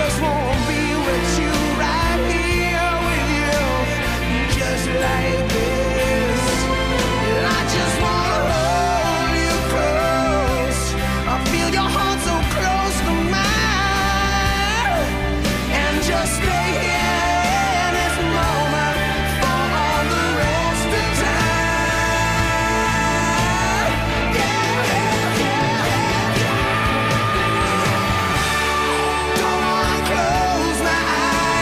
just wanna be with you, right here with you, just like this. And I just wanna hold you close. I feel your heart so close to mine, and just stay here in this moment for all the rest of time. Yeah, yeah, yeah, yeah. Don't wanna close my eyes.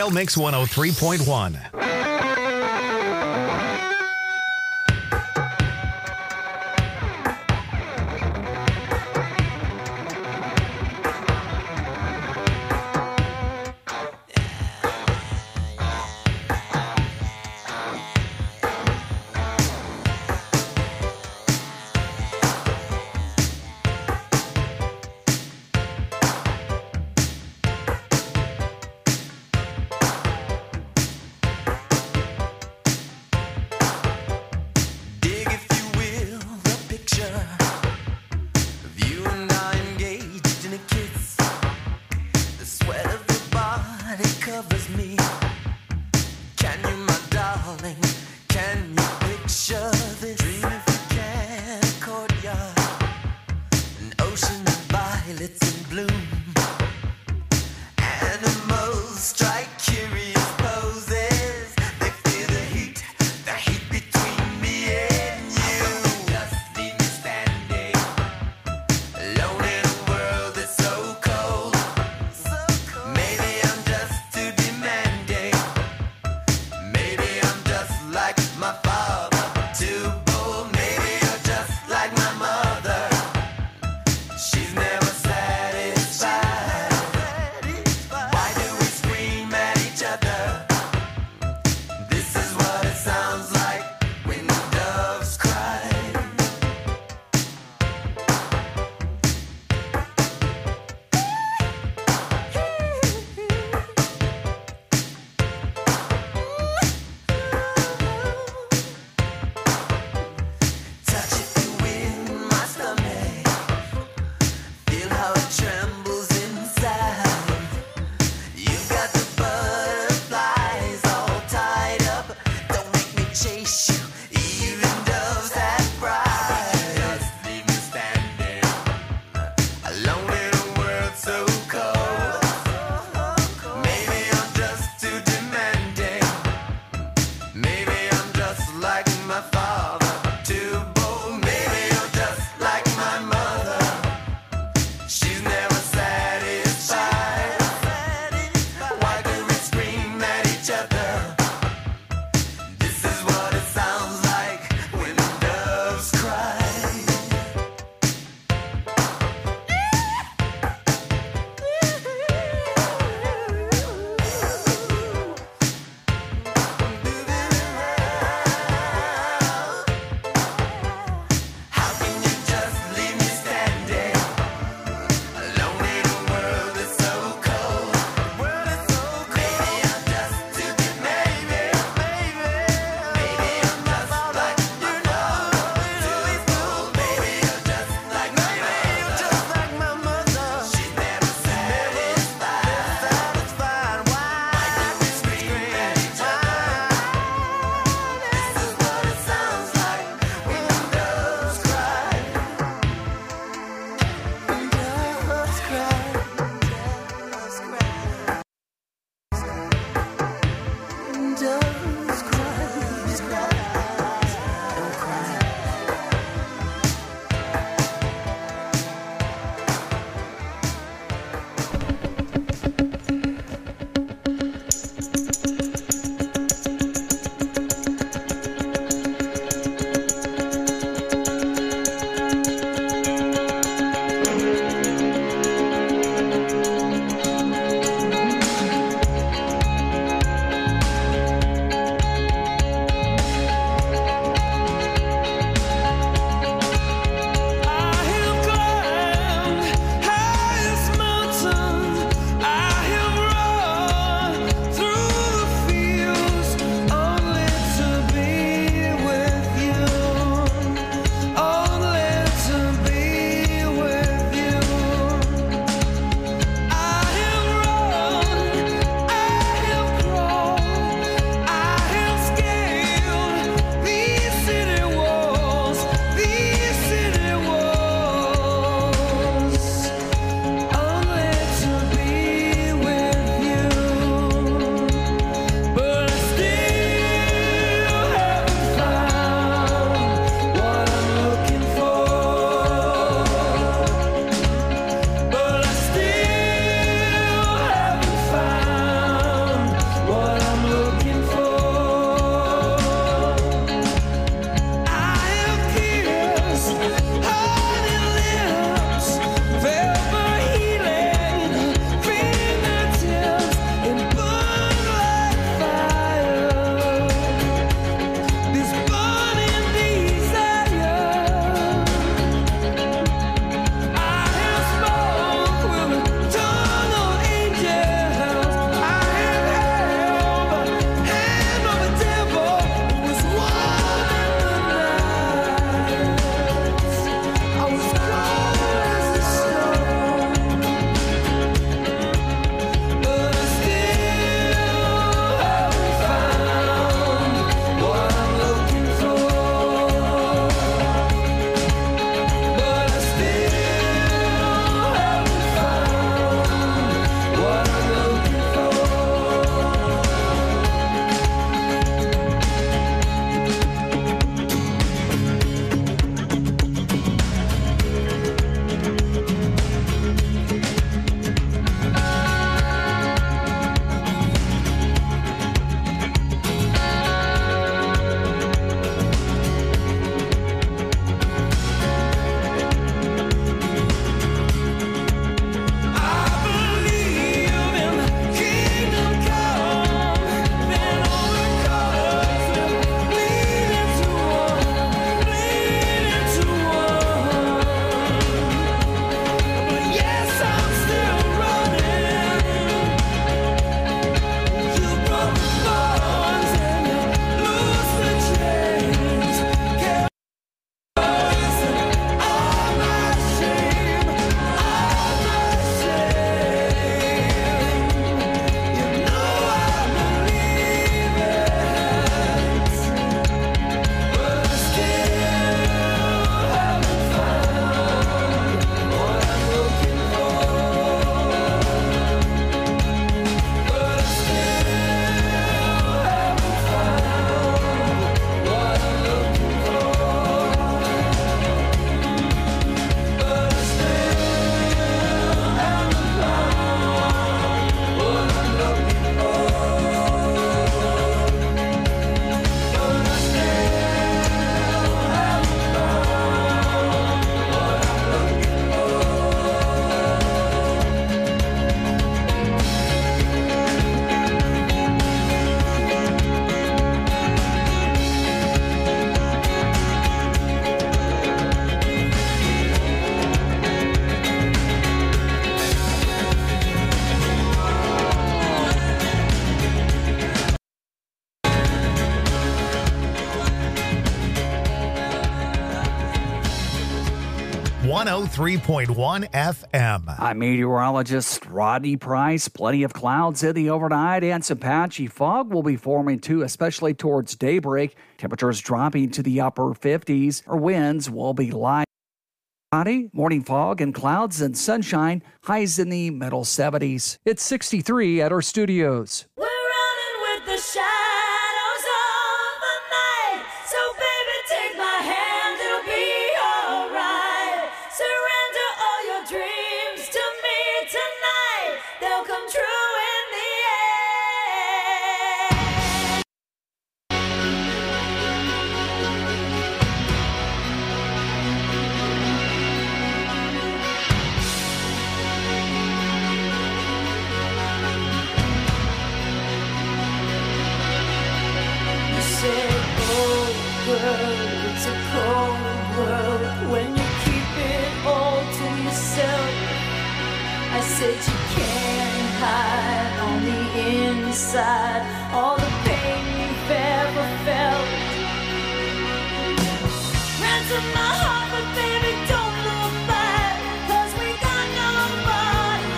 Trail Mix 103.1. Like my father, too bold. 103.1 FM. I'm meteorologist Rodney Price. Plenty of clouds in the overnight and some patchy fog will be forming too, especially towards daybreak. Temperatures dropping to the upper 50s. Our winds will be light. Morning fog and clouds and sunshine. Highs in the middle 70s. It's 63 at our studios. We're running with the shadows of the night. So baby, take my hand, it'll be alright. Surrender all your dreams to me tonight. They'll come true in the end. You said, oh girl, it's a cold world when you keep it all to yourself. I said you can't hide on the inside all the pain you've ever felt. Ransom my heart, but baby, don't look back, 'cause we got nobody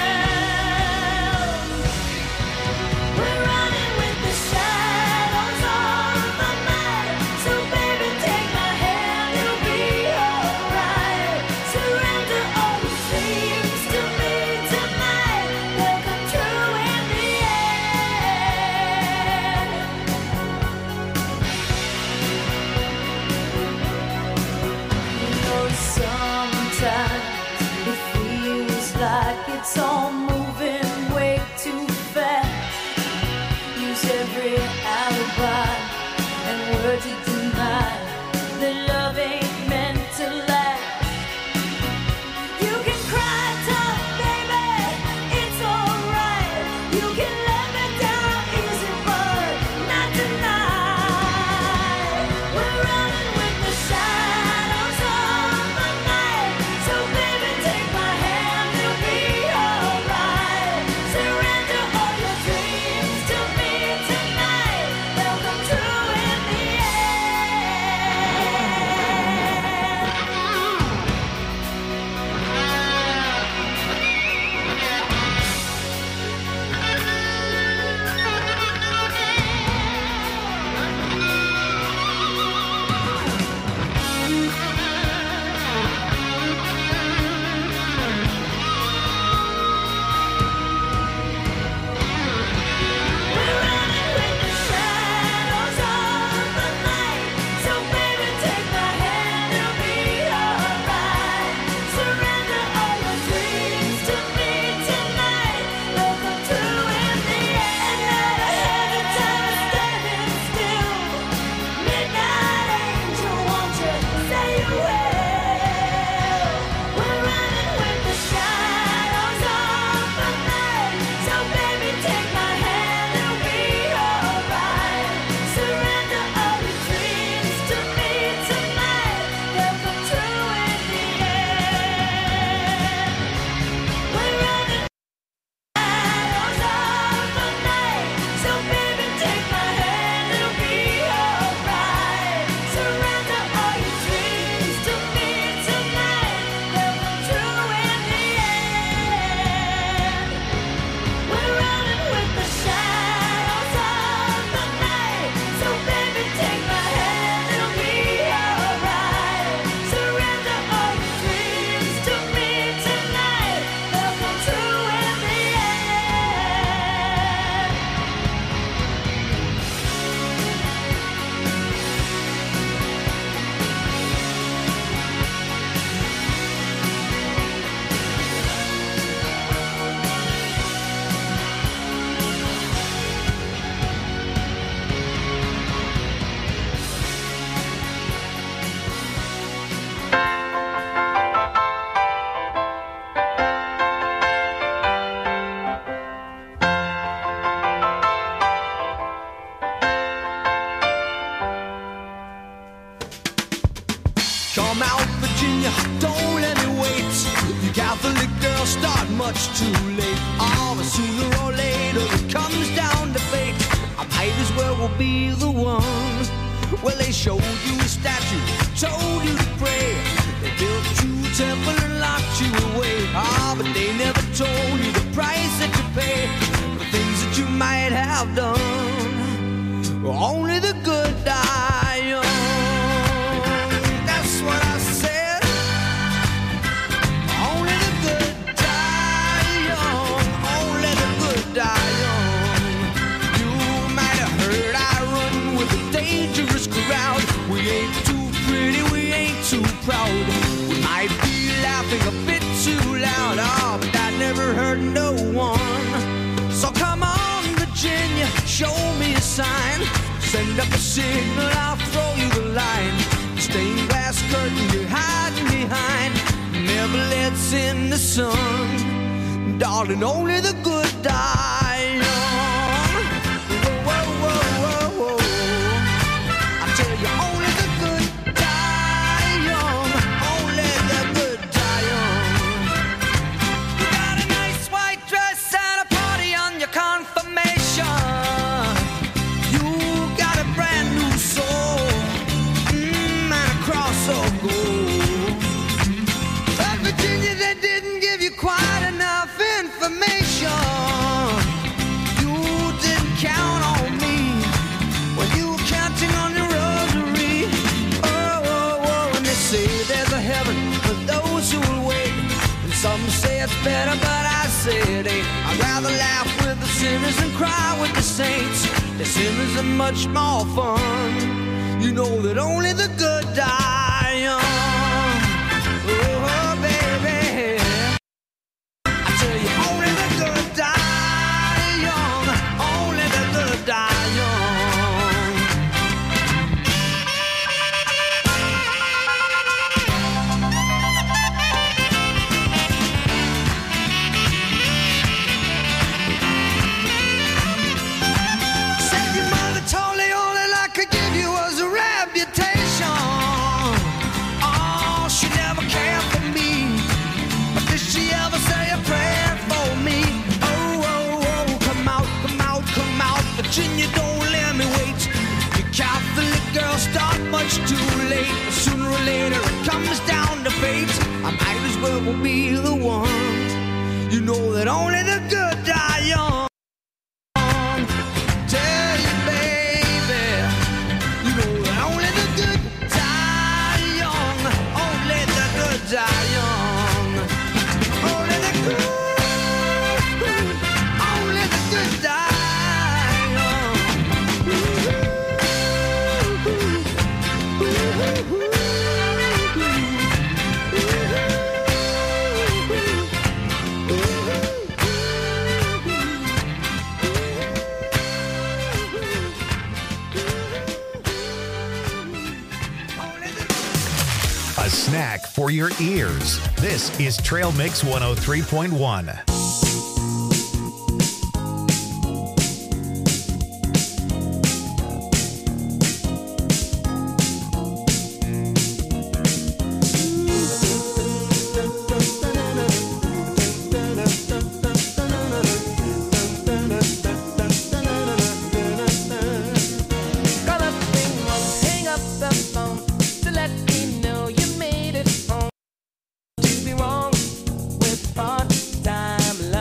else. We're running with the shadows of the night. So baby, take my hand, it'll be alright. Surrender all your dreams to me tonight. They'll come true in the end. You know, sometimes it feels like it's all moving way too fast. Use every alibi and word to deny that love ain't meant to last. You can cry tough, baby, it's alright. You can let me down easy, but not tonight. We're running with the shadows of the night. So baby, take my hand, it'll be alright. Surrender all your dreams to me tonight. They'll come true in the We're running with the shadows of the night. So baby, take my hand, it'll be alright. Surrender all your dreams to me tonight. They'll come true in the end. Never had a time standing still. Midnight angel, won't you say you will? We're running with the shadows of the night. So baby, take my hand, it'll be alright. Surrender all your dreams to me tonight. They'll come true in the end. We're running shadows of the night. So baby, take my hand, it'll be alright. Surrender all your dreams to me tonight. They'll come true in the end. We're running with the shadows of the night. So baby, take my hand, it'll be alright. Surrender all your dreams to me tonight. They'll come true in the end. Come out, Virginia, don't let me wait. You Catholic girls start much too late. Oh, but sooner or later it comes down to fate. I might as well will be the one. Well, they showed you a statue, told you to pray. They built 2 temples Send up a signal, I'll throw you the line. Stained glass curtain you're hiding behind never lets in the sun. Darling, only the good die young. Whoa, whoa, whoa, whoa, whoa. I tell you, only the good die young. Only the good die young. You got a nice white dress and a party on your confirmation. You got a brand new soul, and a cross of gold. But Virginia, they didn't give you quite enough information. You didn't count on me when you were counting on your rosary. Oh, oh, oh, and they say there's a heaven for those who will wait. And some say it's better, but I say it ain't. I'd rather laugh with the sinners and cry with the saints. The sinners are much more fun. You know that only the good die young. Oh, baby, I tell you, only the good die young. Only the good die young. Said your mother told me all that I could give you was a reputation. Oh, she never cared for me. But did she ever say a prayer for me? Oh, oh, oh, come out, come out, come out. Virginia, don't let me wait. You Catholic girls start much too late. Sooner or later it comes down to fate. I might as well be the one. You know that only the good die young. Tell you, baby, you know that only the good die young. Only the good die young. Only the good, only the good die young. A snack for your ears. This is Trail Mix 103.1. Call up the ring, hang up the phone to let me know you made it home. To be wrong with part-time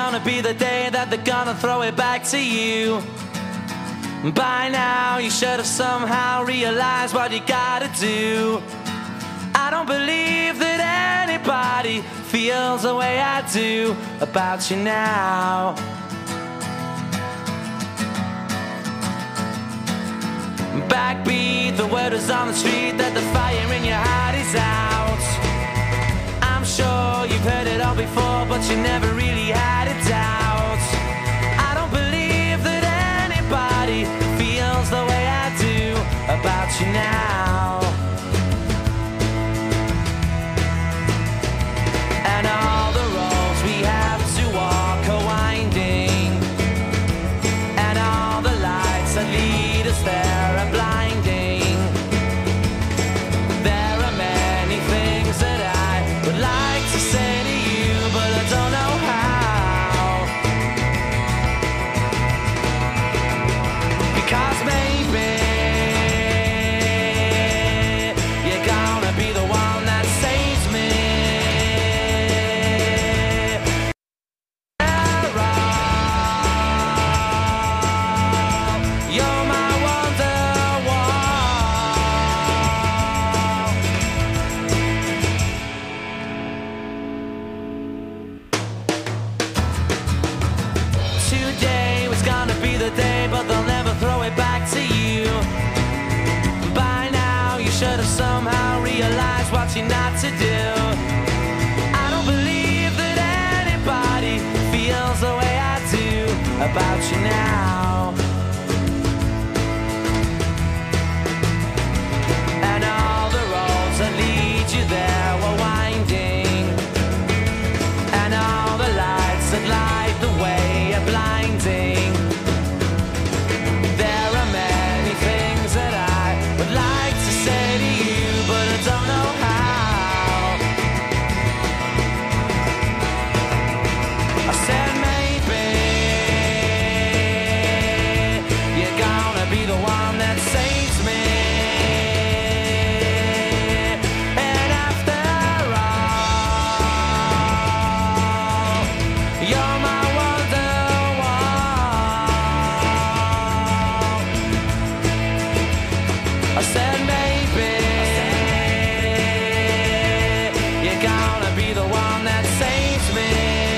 gonna be the day that they're gonna throw it back to you. By now you should have somehow realized what you gotta do. I don't believe that anybody feels the way I do about you now. Backbeat, the word is on the street that the fire in your heart is out. I'm sure you've heard it all before, but you never really had a doubt. I don't believe that anybody feels the way I do about you now. And all the roads we have to walk are winding, and all the lights that lead us there are blinding. There are many things that I would like to say to you, but I don't know how. Because maybe you're gonna be the one that saves me. You're my Wonderwall. 'Today was gonna be the day, but they'll never throw it back to you. By now you should have somehow realized what you're not to do. I don't believe that anybody feels the way I do about you now. And all the roads that lead you there were winding, and all the lights that light the way are blinding. There are many things that I would like to say to you, but I don't know how. I said maybe you're gonna be the one that saves me. And after all, you're my Wonderwall. I said maybe you're gonna be the one that saves me.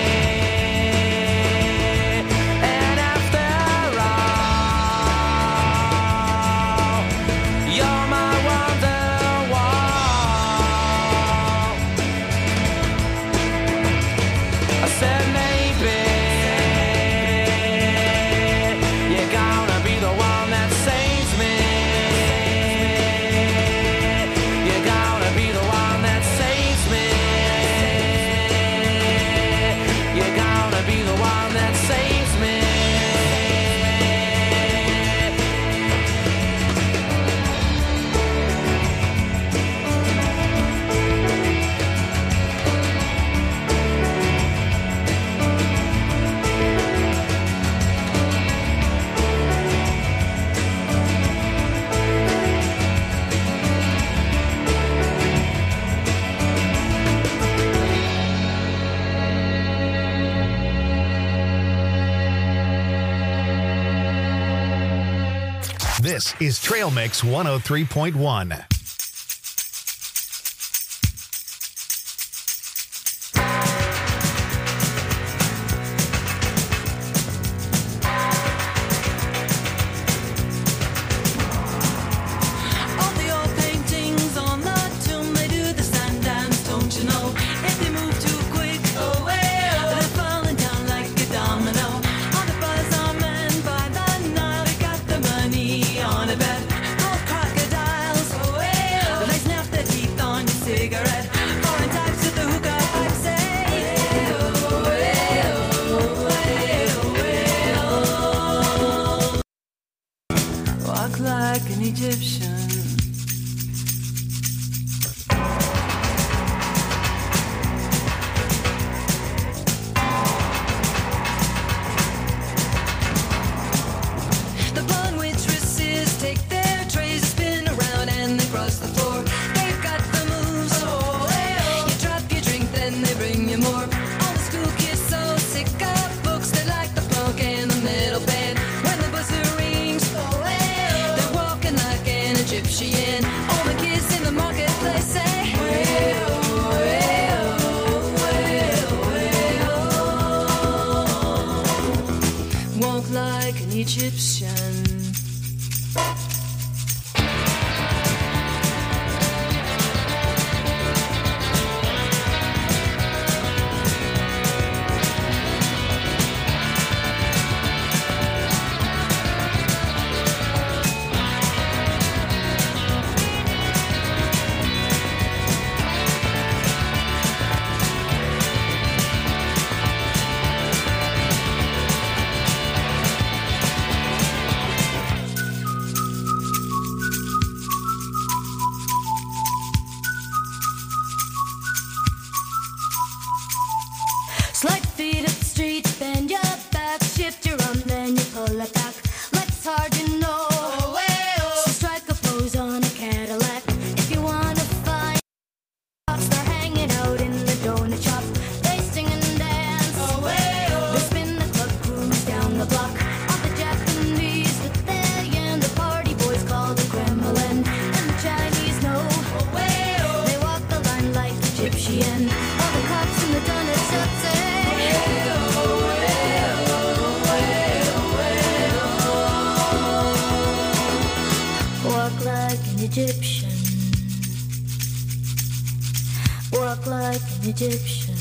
And after all, you're my Wonderwall. I said maybe you're gonna be the one that saves me. You're gonna be the one that saves me. You're gonna be the one that saves me. This is Trail Mix 103.1. All the old paintings on the tomb, they do the sand dance, don't you know? If they move too quick, they're falling down like a domino. All the buzz are men by the Nile, they got the money on a bet. Gold crocodiles, they snap their teeth on your cigarette. Foreign types with the hookah pipe say, walk like an Egyptian. The blonde waitresses take their trays, spin around and they cross the floor. They've got the moves. You drop your drink, then they bring you more. All the school kids so sick of like an Egyptian. Slide feet up the street, bend your back, shift your arm, then you pull it back. Life's hard, you know. So strike a pose on a Cadillac. If you wanna find spots, they're hanging out in the donut shop. They sing and dance. They spin the club, cruise down the block. All the Japanese that they and the party boys call the Kremlin. And the Chinese know. They walk the line like Egyptian. All the cops in the donut shop say. Walk like an Egyptian. Walk like an Egyptian.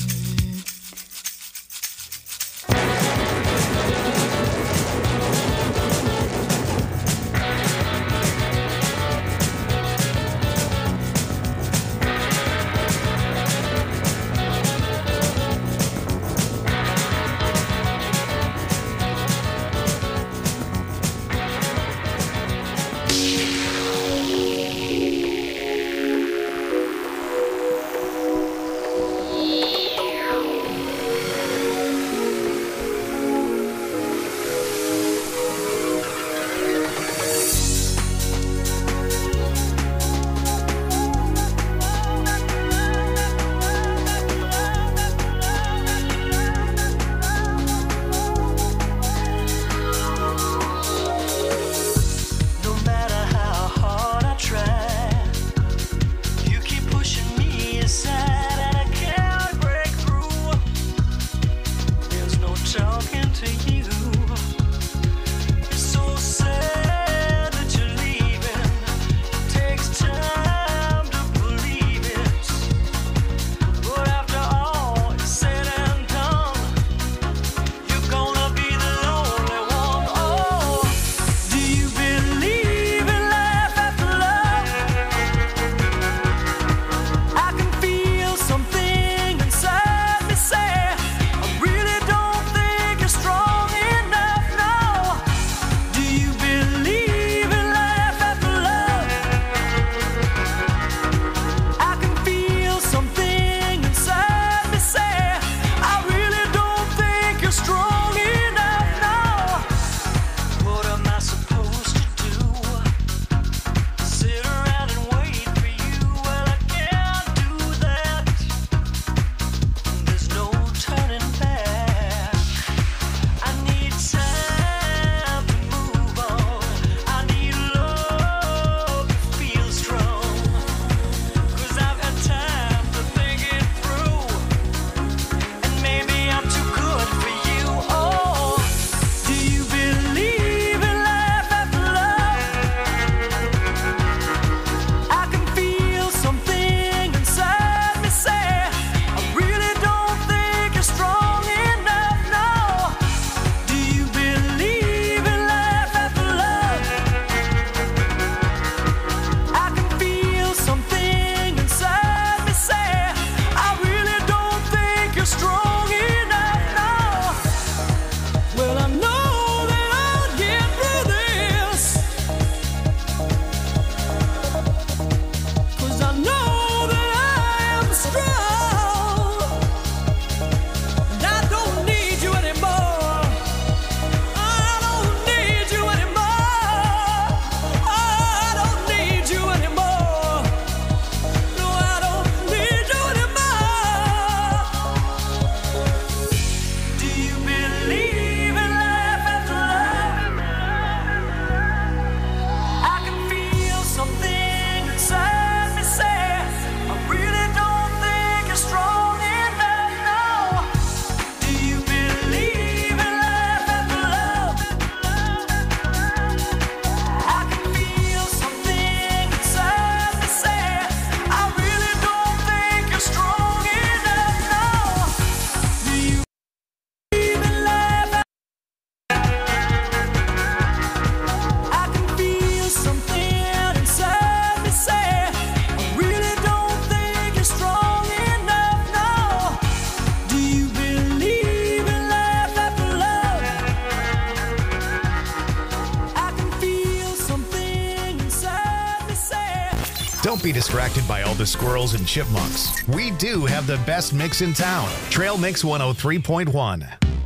Don't be distracted by all the squirrels and chipmunks. We do have the best mix in town. Trail Mix 103.1.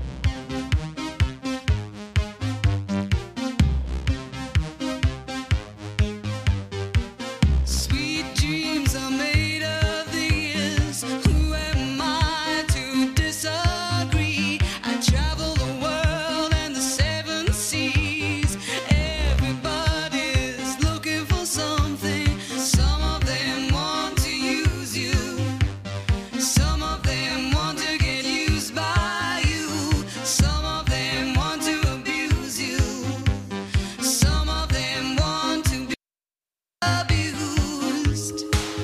Sweet dreams are made of these. Who am I to disagree? I travel the world and the seven seas. Everybody's looking for something. Some of them want to use you. Some of them want to get used by you. Some of them want to abuse you. Some of them want to be abused.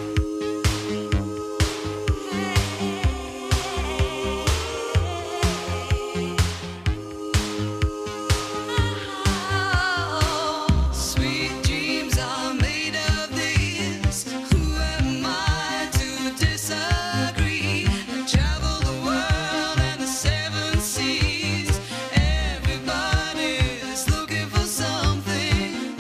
Sweet dreams are made of these. Who am I to disagree? I travel the world and the seven seas. Everybody's looking for something.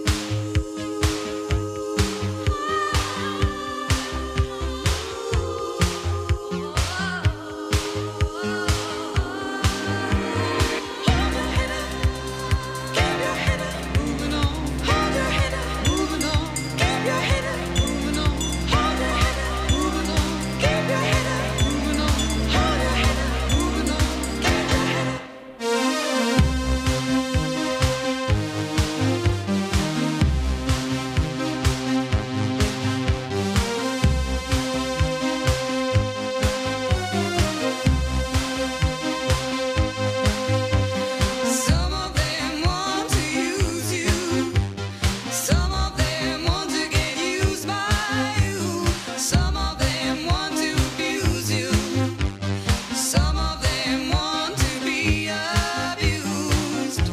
Hold your head up, keep your head up, moving on. Hold your head up, moving on. Keep your head up, moving on. Hold your head up, moving on. Keep your head up, moving on. Hold your head up, moving on. Keep your head up. Some of them want to use you. Some of them want to get used by you. Some of them want to abuse you. Some of them want to be abused.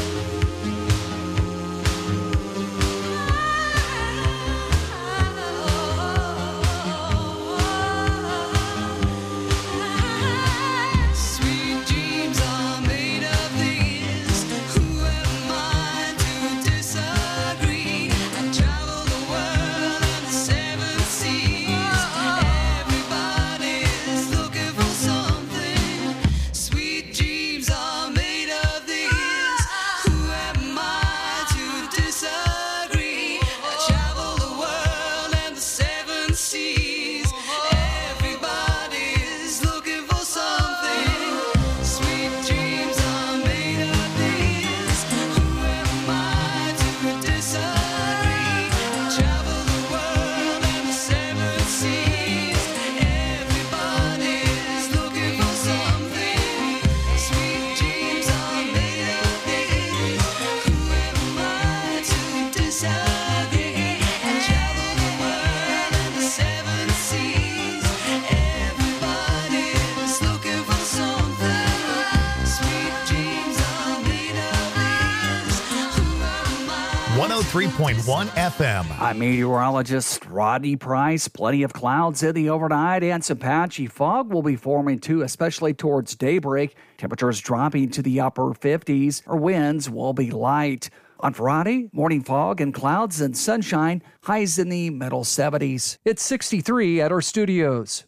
Sweet dreams are made of these. Who am I to disagree? I travel the world and the seven seas. Everybody's looking for something. Sweet dreams are made of these. Who am I to disagree? I travel the world and the seven seas. Everybody's looking for something. Sweet dreams are made of these. Who am I to disagree? I travel the world and the seven seas. Everybody's looking for something. Sweet dreams are made of these. Who am I to disagree? I travel the world and the seven seas. Everybody's looking for something. Sweet dreams are made of these. Who am I? 103.1 FM. I'm meteorologist Rodney Price. Plenty of clouds in the overnight and some patchy fog will be forming too, especially towards daybreak. Temperatures dropping to the upper 50s, or winds will be light. On Friday, morning fog and clouds and sunshine, highs in the middle 70s. It's 63 at our studios.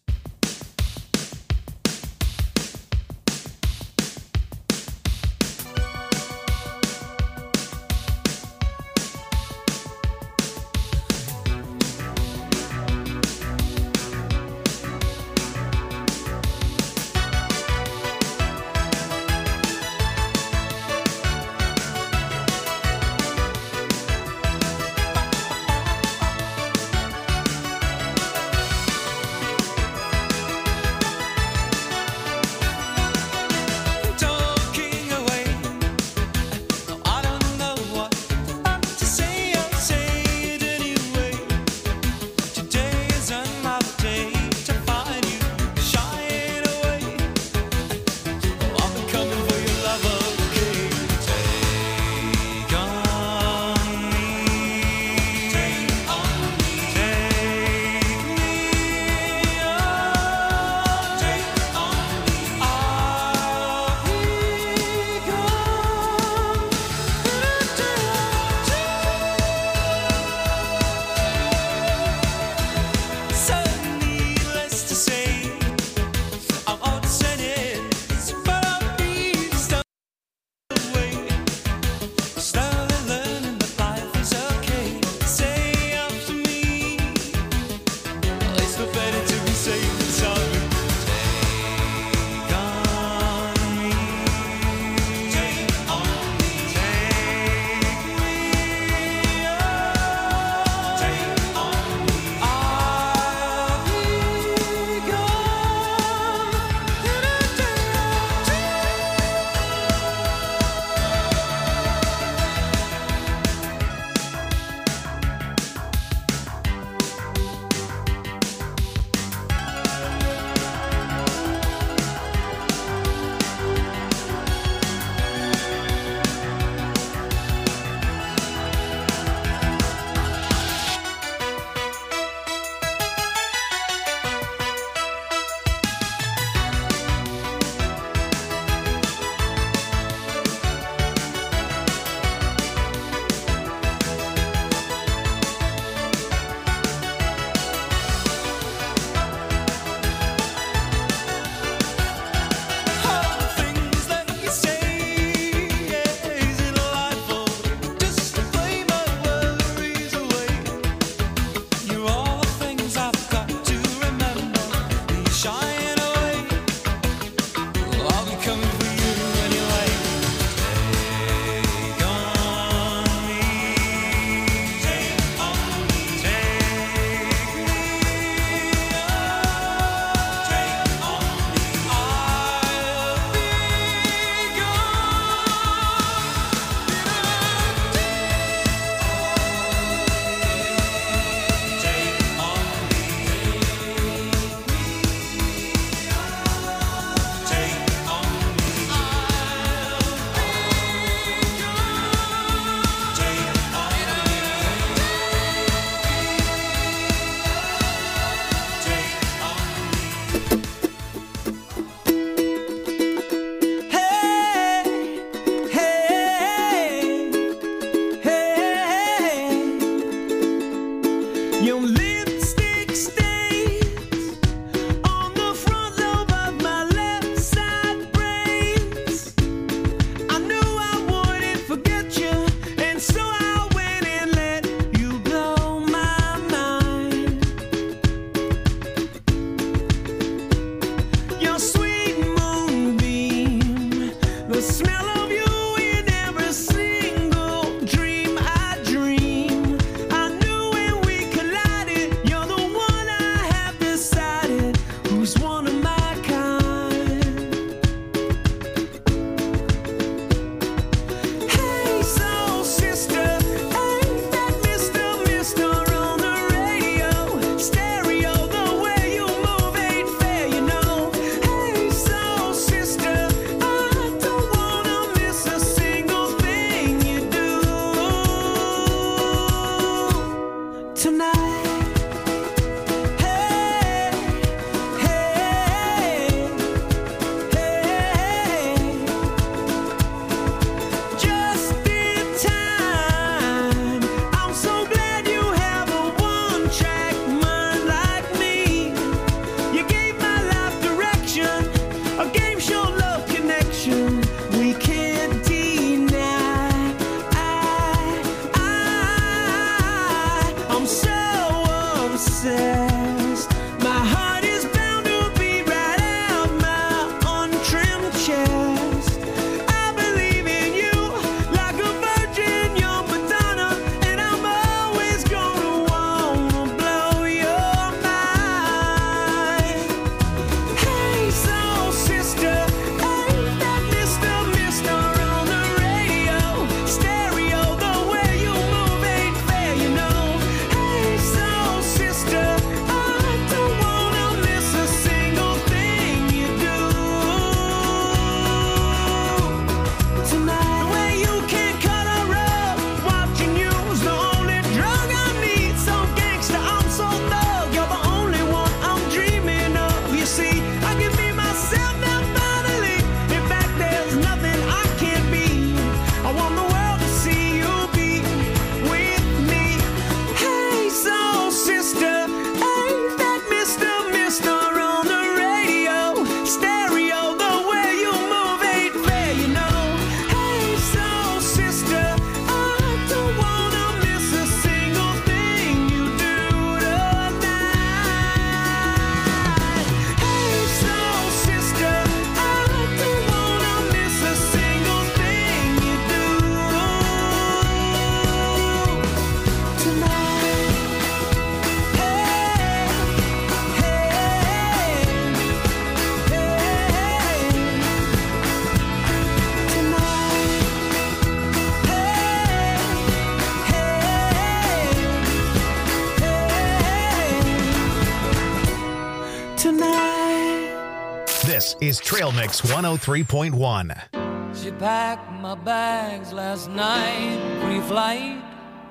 is Trail Mix 103.1. She packed my bags last night, pre-flight.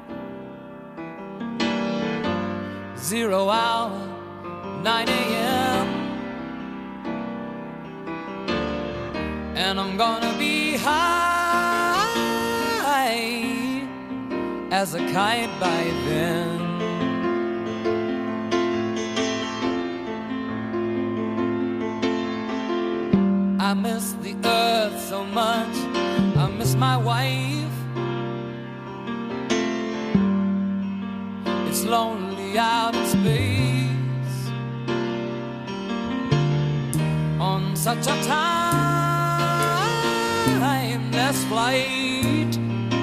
0 hour, 9 a.m. And I'm gonna be high as a kite by then. I miss the earth so much, I miss my wife. It's lonely out in space on such a timeless flight.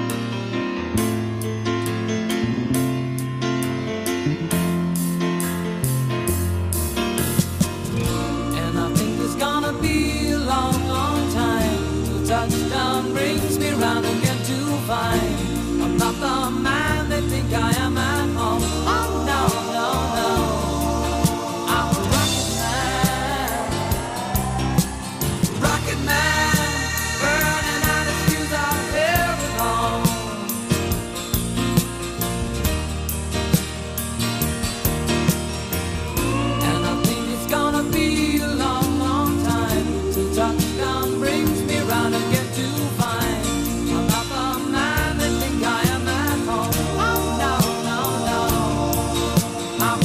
And I think it's gonna be a long, long time till touchdown brings me round again to find I'm not the man they think I am at home. Oh no, no, no, I'm a rocket man, burning out his fuse out here alone. And I think it's gonna be a long, long time till touchdown brings me round again to find I'm not the man they think I am at home. Oh no, no, no, I'm a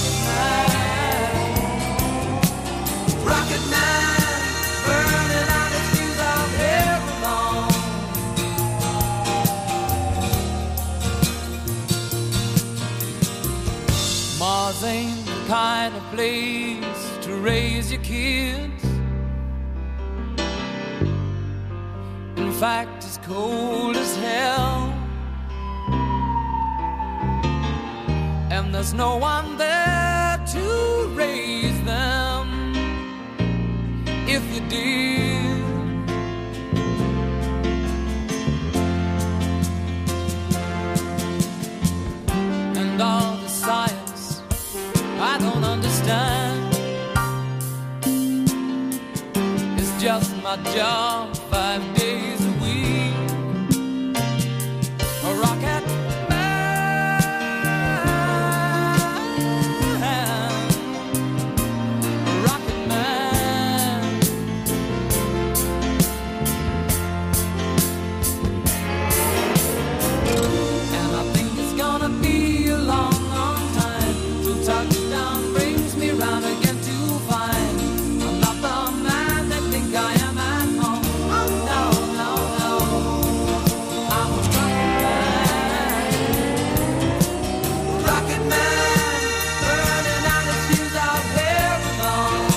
rocket man, burning out his fuse out here alone. Mars ain't the kind of place to raise your kids. In fact, it's cold as hell. And there's no one there to raise them. If you did, and all the science I don't understand, it's just my job 5 days a week. A rocket man, a rocket man. And I think it's gonna be a long, long time till touchdown brings me round again to find I'm not the man they think I am at home. Oh no, no, no, I'm a rocket man, burning out his fuse out here alone.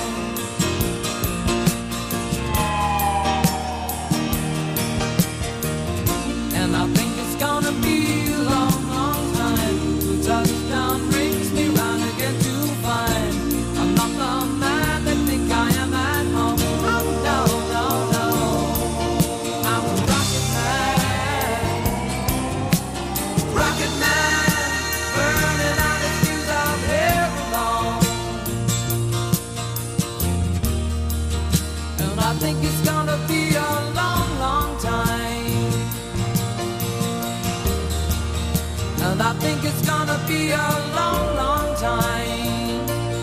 And I think it's gonna be a long, long time till touchdown brings me round again to find I'm not the man they think I am at home. Oh no, no, no, I'm a rocket man, burning out his fuse out here alone. And I think it's gonna be a long, long time. And I think it's gonna be a long, long time.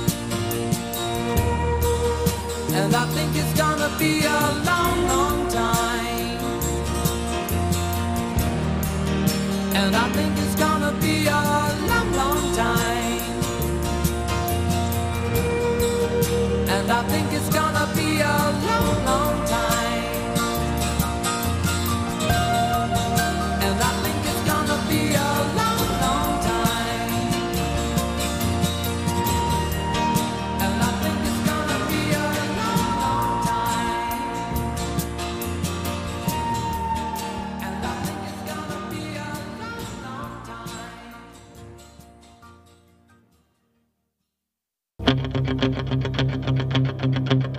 And I think it's gonna be a long, long time. And I think it's gonna be a long, long time. And I think it's gonna be a long, long time. And I think it's gonna be a long, long time. And I think it's gonna be a long, long time. And I think it's gonna be a long, long time.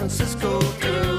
Francisco through.